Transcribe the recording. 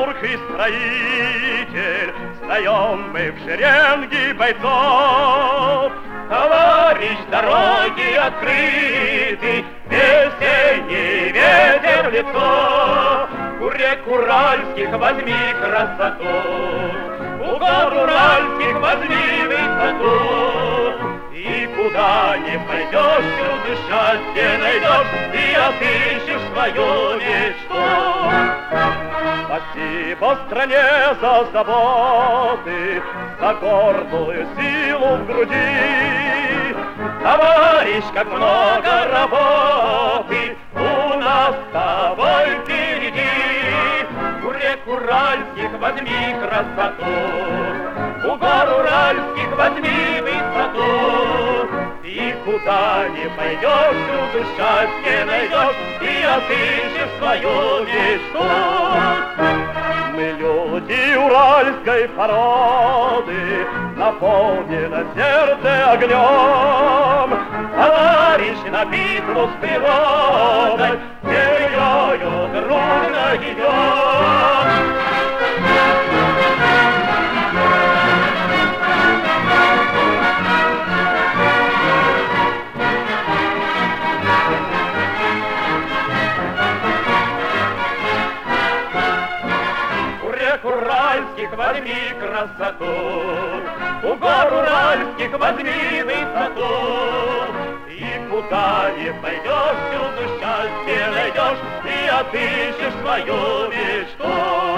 ловкий строитель, стоим мы в шеренге бойцов. Товарищ, дороги открыты, весенний ветер в лицо. У рек уральских возьми красоту, у гор уральских возьми высоту. И куда не пойдешь, всюду счастье найдешь, и отыщешь свою мечту. Спасибо стране за заботы, за гордую силу в груди. Товарищ, как много работы у нас с тобой впереди. У рек уральских возьми красоту, у гор уральских возьми высоту. И куда не пойдешь, всюду счастье найдешь, и отыщешь свою мечту. Мы люди уральской породы, наполнено сердце огнем. Товарищ, на битву с природой, землею дружно идем. Уральских возьми красоту, у гор уральских возьми высоту. И куда не пойдешь, всюду счастье найдешь, и отыщешь свою мечту.